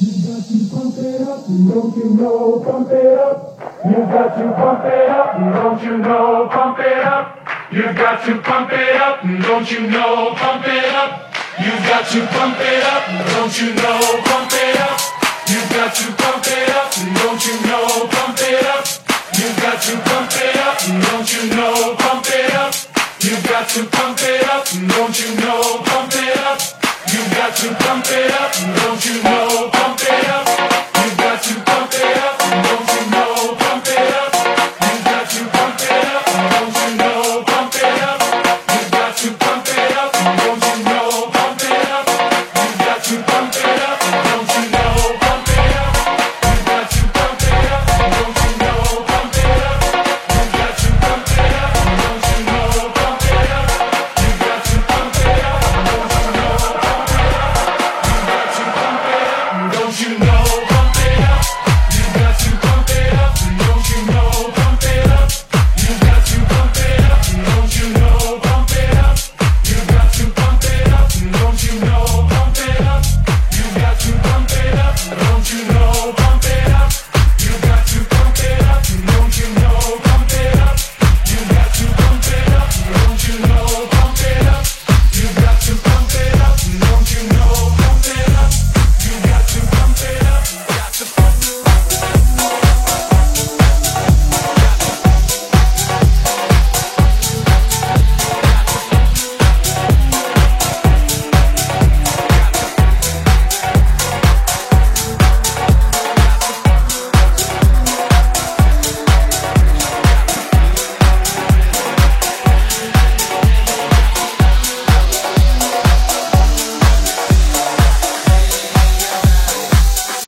Pump it up, don't you know? Pump it up. You got to pump it up, don't you know? Pump it up. You got to pump it up, don't you know? Pump it up. You got to pump it up, don't you know? Pump it up. You got to pump it up, don't you know? Pump it up. You got to pump it up, don't you know? Pump it up. You got to pump it up, don't you know? Pump it up. You got to pump it up, don't you